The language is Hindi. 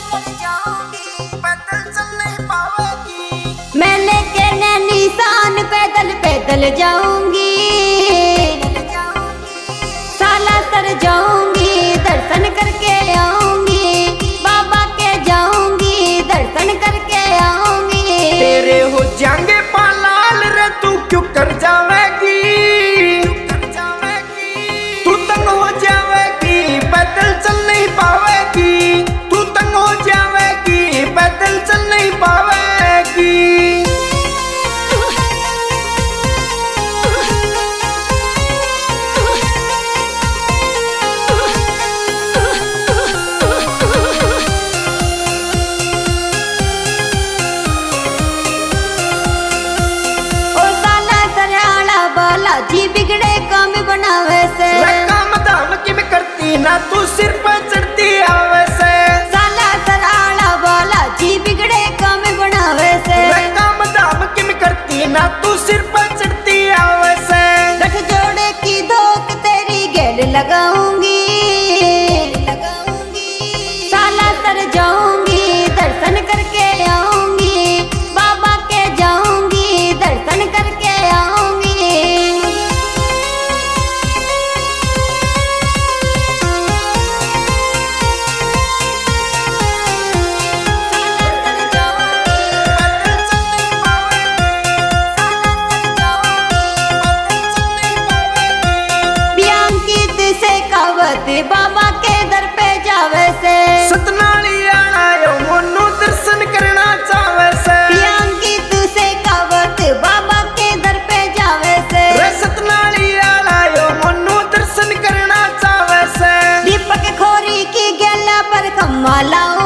मैंने कहने निशान पैदल पैदल जाऊंगी, सालासर जाऊंगी, दर्शन करके आऊंगी, बाबा के जाऊंगी, दर्शन करके आऊंगी। तेरे हो जाएंगे पालाल रे, तू क्यों कर जावेगी, तू तंग हो जावेगी, पैदल चल नहीं पावेगी, तू तंग हो जावेगी, पैदल चल नहीं पावेगी। जी बिगड़े काम बनावे से, काम धाम की में करती ना तू सिर पर चढ़ती आवे से, साला सराला वाला जी बिगड़े काम बनावे से, काम धाम की में करती ना तू सिर पर चढ़ती आवे से। गठ जोड़े की धोक तेरी गेल लगाऊंगी, साला सर जाऊंगी, दर्शन करके आऊंगी, बाबा के जाऊंगी, दर्शन करके आऊंगी। बाबा के दर पे जावे से, सतनाली आयो मोनू दर्शन करना चावे से, अंकित से कावत बाबा के दर पे जावे से, सतनाली आयो मोनू दर्शन करना चावे से। दीपक खोरी की गैला पर खम्मा लाओ